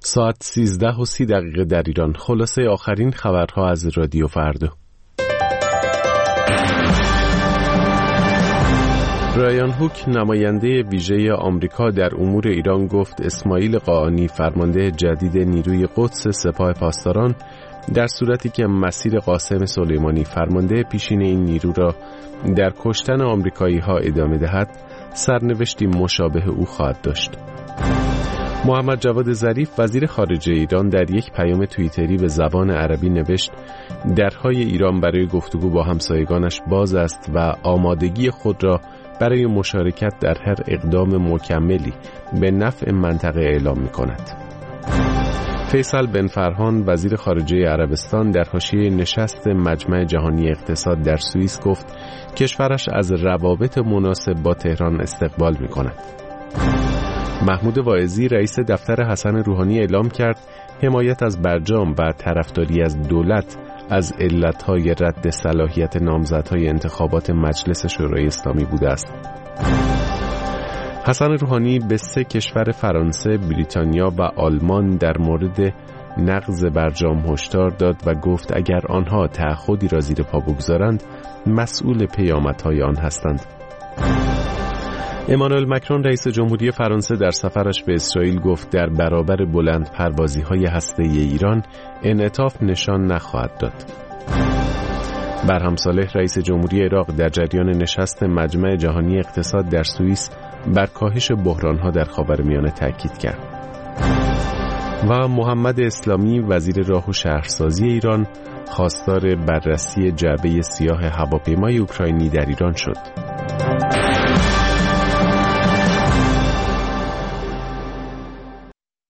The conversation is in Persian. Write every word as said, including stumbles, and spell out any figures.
ساعت سیزده و سی دقیقه در ایران. خلاصه آخرین خبرها از رادیو فردا. رایان هوک نماینده ویژه آمریکا در امور ایران گفت اسماعیل قاآنی فرمانده جدید نیروی قدس سپاه پاسداران در صورتی که مسیر قاسم سلیمانی فرمانده پیشین این نیرو را در کشتن آمریکایی ها ادامه دهد سرنوشتی مشابه او خواهد داشت. محمد جواد ظریف وزیر خارجه ایران در یک پیام توییتری به زبان عربی نوشت درهای ایران برای گفتگو با همسایگانش باز است و آمادگی خود را برای مشارکت در هر اقدام مکملی به نفع منطقه اعلام می کند. فیصل بن فرهان وزیر خارجه عربستان در حاشیه نشست مجمع جهانی اقتصاد در سوئیس گفت کشورش از روابط مناسب با تهران استقبال می کند. محمود واعظی رئیس دفتر حسن روحانی اعلام کرد حمایت از برجام و طرفداری از دولت از علتهای رد صلاحیت نامزدهای انتخابات مجلس شورای اسلامی بوده است. حسن روحانی به سه کشور فرانسه، بریتانیا و آلمان در مورد نقض برجام هشدار داد و گفت اگر آنها تعهدی را زیر پا بگذارند مسئول پیامدهای آن هستند. امانوئل مکرون رئیس جمهوری فرانسه در سفرش به اسرائیل گفت در برابر بلند پروازی‌های هسته‌ای ایران انعطاف نشان نخواهد داد. برهم صالح رئیس جمهوری عراق در جریان نشست مجمع جهانی اقتصاد در سوئیس بر کاهش بحران‌ها در خاورمیانه تاکید کرد. و محمد اسلامی وزیر راه و شهرسازی ایران خواستار بررسی جعبه سیاه هواپیمای اوکراینی در ایران شد.